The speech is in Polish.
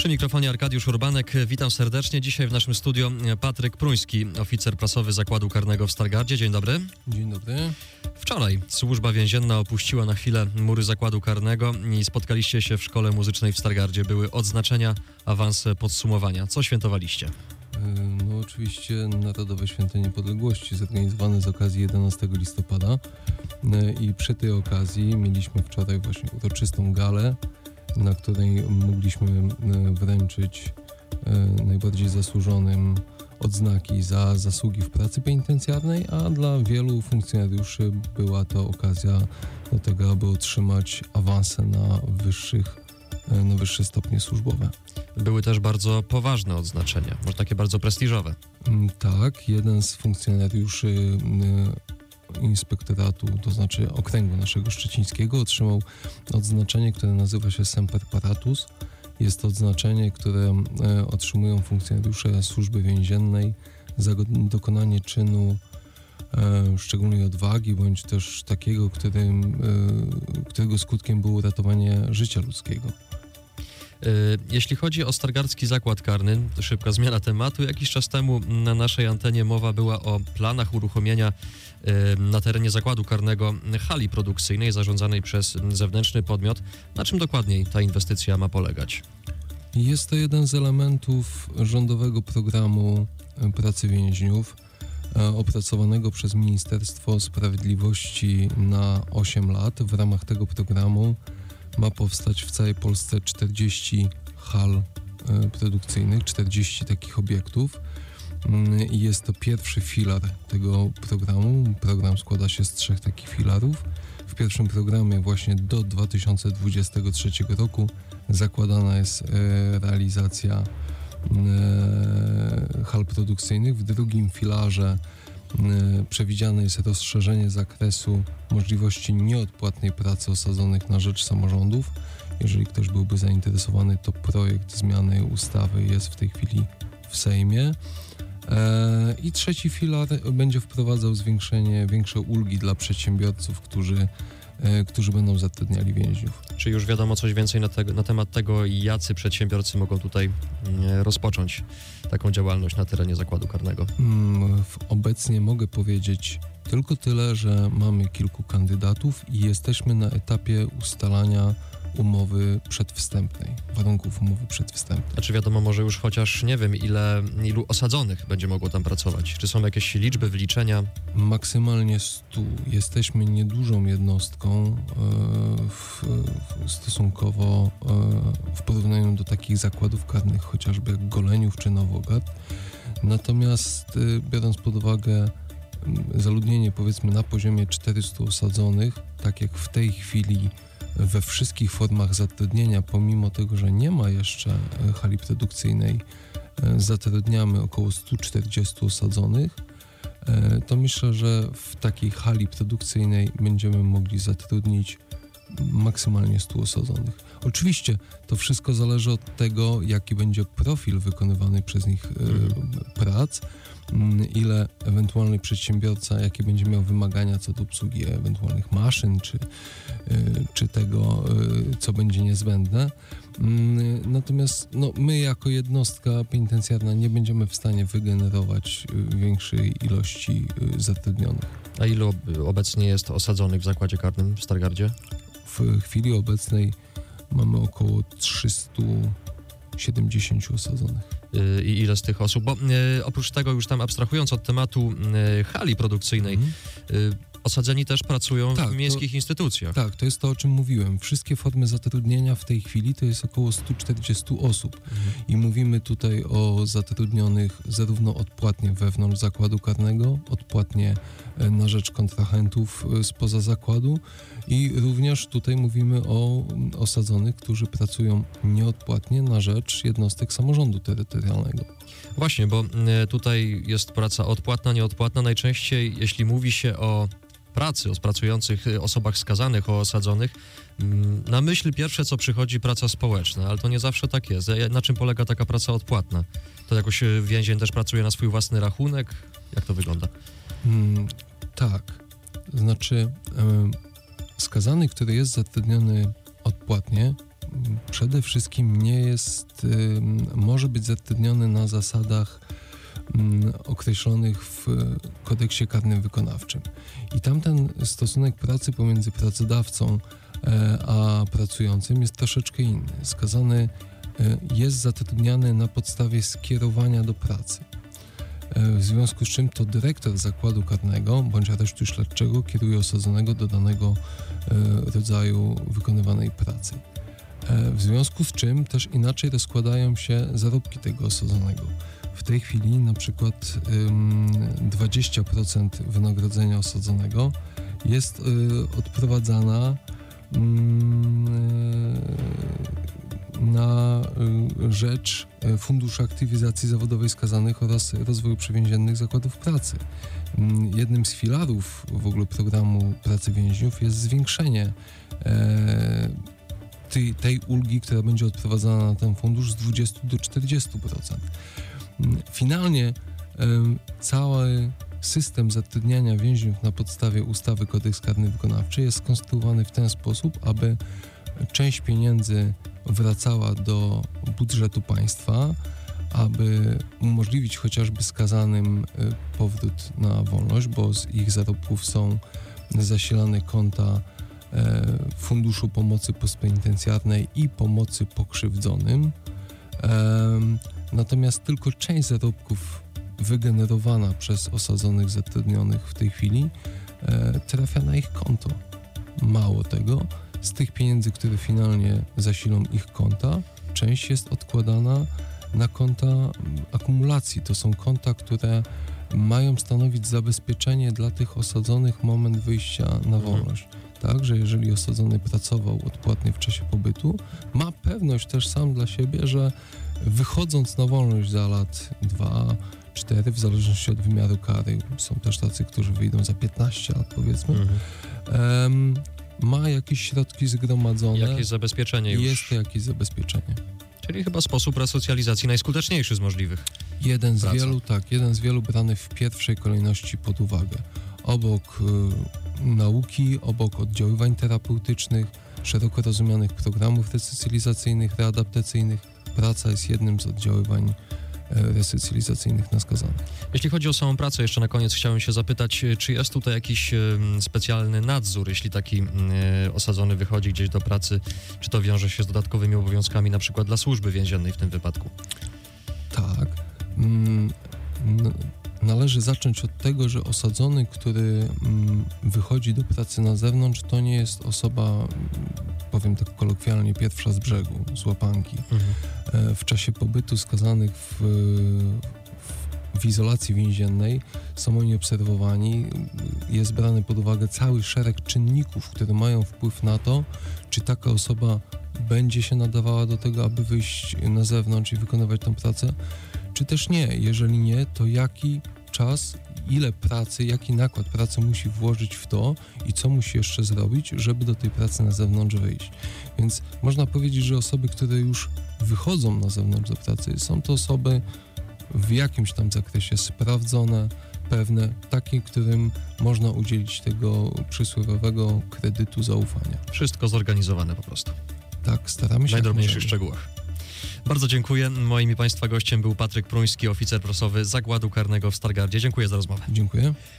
Przy mikrofonie Arkadiusz Urbanek. Witam serdecznie. Dzisiaj w naszym studio Patryk Pruński, oficer prasowy Zakładu Karnego w Stargardzie. Dzień dobry. Dzień dobry. Wczoraj służba więzienna opuściła na chwilę mury Zakładu Karnego i spotkaliście się w Szkole Muzycznej w Stargardzie. Były odznaczenia, awanse, podsumowania. Co świętowaliście? No oczywiście Narodowe Święto Niepodległości zorganizowane z okazji 11 listopada i przy tej okazji mieliśmy wczoraj właśnie uroczystą galę, na której mogliśmy wręczyć najbardziej zasłużonym odznaki za zasługi w pracy penitencjarnej, a dla wielu funkcjonariuszy była to okazja do tego, aby otrzymać awanse na wyższe stopnie służbowe. Były też bardzo poważne odznaczenia, może takie bardzo prestiżowe. Tak, jeden z funkcjonariuszy inspektoratu, to znaczy okręgu naszego szczecińskiego, otrzymał odznaczenie, które nazywa się Semper Paratus. Jest to odznaczenie, które otrzymują funkcjonariusze służby więziennej za dokonanie czynu szczególnej odwagi, bądź też takiego, którego skutkiem było ratowanie życia ludzkiego. Jeśli chodzi o Stargardzki Zakład Karny, to szybka zmiana tematu. Jakiś czas temu na naszej antenie mowa była o planach uruchomienia na terenie Zakładu Karnego hali produkcyjnej zarządzanej przez zewnętrzny podmiot. Na czym dokładniej ta inwestycja ma polegać? Jest to jeden z elementów rządowego programu pracy więźniów opracowanego przez Ministerstwo Sprawiedliwości na 8 lat. W ramach tego programu ma powstać w całej Polsce 40 hal produkcyjnych, 40 takich obiektów. I jest to pierwszy filar tego programu. Program składa się z 3 takich filarów. W pierwszym programie właśnie do 2023 roku zakładana jest realizacja hal produkcyjnych. W drugim filarze przewidziane jest rozszerzenie zakresu możliwości nieodpłatnej pracy osadzonych na rzecz samorządów. Jeżeli ktoś byłby zainteresowany, to projekt zmiany ustawy jest w tej chwili w Sejmie. I trzeci filar będzie wprowadzał większe ulgi dla przedsiębiorców, którzy będą zatrudniali więźniów. Czy już wiadomo coś więcej na temat tego, jacy przedsiębiorcy mogą tutaj rozpocząć taką działalność na terenie Zakładu Karnego? Obecnie mogę powiedzieć tylko tyle, że mamy kilku kandydatów i jesteśmy na etapie ustalania umowy przedwstępnej, warunków umowy przedwstępnej. A czy wiadomo może już chociaż, nie wiem, ilu osadzonych będzie mogło tam pracować? Czy są jakieś liczby, wyliczenia? Maksymalnie 100. Jesteśmy niedużą jednostką stosunkowo w porównaniu do takich zakładów karnych, chociażby jak Goleniów czy Nowogród. Natomiast biorąc pod uwagę zaludnienie powiedzmy na poziomie 400 osadzonych, tak jak w tej chwili we wszystkich formach zatrudnienia, pomimo tego, że nie ma jeszcze hali produkcyjnej, zatrudniamy około 140 osadzonych, to myślę, że w takiej hali produkcyjnej będziemy mogli zatrudnić maksymalnie 100 osadzonych. Oczywiście to wszystko zależy od tego, jaki będzie profil wykonywany przez nich prac, ile ewentualny przedsiębiorca, jakie będzie miał wymagania co do obsługi ewentualnych maszyn, czy tego, co będzie niezbędne. Natomiast my jako jednostka penitencjarna nie będziemy w stanie wygenerować większej ilości zatrudnionych. A ilu obecnie jest osadzonych w Zakładzie Karnym w Stargardzie? W chwili obecnej mamy około 370 osadzonych. I ile z tych osób? Bo oprócz tego, już tam abstrahując od tematu hali produkcyjnej, osadzeni też pracują w miejskich instytucjach. Tak, to jest to, o czym mówiłem. Wszystkie formy zatrudnienia w tej chwili to jest około 140 osób. I mówimy tutaj o zatrudnionych zarówno odpłatnie wewnątrz Zakładu Karnego, odpłatnie na rzecz kontrahentów spoza zakładu i również tutaj mówimy o osadzonych, którzy pracują nieodpłatnie na rzecz jednostek samorządu terytorialnego. Właśnie, bo tutaj jest praca odpłatna, nieodpłatna. Najczęściej, jeśli mówi się o pracy, o pracujących osobach skazanych, o osadzonych, na myśl pierwsze, co przychodzi, praca społeczna, ale to nie zawsze tak jest. Na czym polega taka praca odpłatna? To jakoś więzień też pracuje na swój własny rachunek? Jak to wygląda? Tak, znaczy skazany, który jest zatrudniony odpłatnie, przede wszystkim nie jest, może być zatrudniony na zasadach określonych w kodeksie karnym wykonawczym. I tamten stosunek pracy pomiędzy pracodawcą a pracującym jest troszeczkę inny. Skazany jest zatrudniany na podstawie skierowania do pracy. W związku z czym to dyrektor zakładu karnego bądź aresztu śledczego kieruje osadzonego do danego rodzaju wykonywanej pracy. W związku z czym też inaczej rozkładają się zarobki tego osadzonego. W tej chwili na przykład 20% wynagrodzenia osadzonego jest odprowadzana na rzecz Funduszu Aktywizacji Zawodowej Skazanych oraz Rozwoju Przywięziennych Zakładów Pracy. Jednym z filarów w ogóle programu pracy więźniów jest zwiększenie tej ulgi, która będzie odprowadzana na ten fundusz z 20 do 40%. Finalnie cały system zatrudniania więźniów na podstawie ustawy Kodeks Karny Wykonawczy jest skonstruowany w ten sposób, aby część pieniędzy wracała do budżetu państwa, aby umożliwić chociażby skazanym powrót na wolność, bo z ich zarobków są zasilane konta Funduszu Pomocy Postpenitencjarnej i Pomocy Pokrzywdzonym. Natomiast tylko część zarobków wygenerowana przez osadzonych zatrudnionych w tej chwili trafia na ich konto. Mało tego, z tych pieniędzy, które finalnie zasilą ich konta, część jest odkładana na konta akumulacji. To są konta, które mają stanowić zabezpieczenie dla tych osadzonych moment wyjścia na wolność. Tak, że jeżeli osadzony pracował odpłatnie w czasie pobytu, ma pewność też sam dla siebie, że wychodząc na wolność za lat 2-4, w zależności od wymiaru kary, są też tacy, którzy wyjdą za 15 lat powiedzmy, ma jakieś środki zgromadzone. Jakieś zabezpieczenie już. Jest to jakieś zabezpieczenie. Czyli chyba sposób resocjalizacji najskuteczniejszy z możliwych. Jeden z wielu brany w pierwszej kolejności pod uwagę. Obok nauki, obok oddziaływań terapeutycznych, szeroko rozumianych programów resocjalizacyjnych, readaptacyjnych, praca jest jednym z oddziaływań resocjalizacyjnych na skazanych. Jeśli chodzi o samą pracę, jeszcze na koniec chciałem się zapytać, czy jest tutaj jakiś specjalny nadzór, jeśli taki osadzony wychodzi gdzieś do pracy, czy to wiąże się z dodatkowymi obowiązkami, na przykład dla służby więziennej w tym wypadku? Tak. Należy zacząć od tego, że osadzony, który wychodzi do pracy na zewnątrz, to nie jest osoba, powiem tak kolokwialnie, pierwsza z brzegu, z łapanki. W czasie pobytu skazanych w izolacji więziennej są oni obserwowani, jest brany pod uwagę cały szereg czynników, które mają wpływ na to, czy taka osoba będzie się nadawała do tego, aby wyjść na zewnątrz i wykonywać tę pracę, czy też nie. Jeżeli nie, to jaki czas, ile pracy, jaki nakład pracy musi włożyć w to i co musi jeszcze zrobić, żeby do tej pracy na zewnątrz wyjść. Więc można powiedzieć, że osoby, które już wychodzą na zewnątrz do pracy, są to osoby w jakimś tam zakresie sprawdzone, pewne, takie, którym można udzielić tego przysłowiowego kredytu zaufania. Wszystko zorganizowane po prostu. Tak, staramy się. W najdrobniejszych szczegółach. Bardzo dziękuję. Moim i Państwa gościem był Patryk Pruński, oficer prasowy Zakładu Karnego w Stargardzie. Dziękuję za rozmowę. Dziękuję.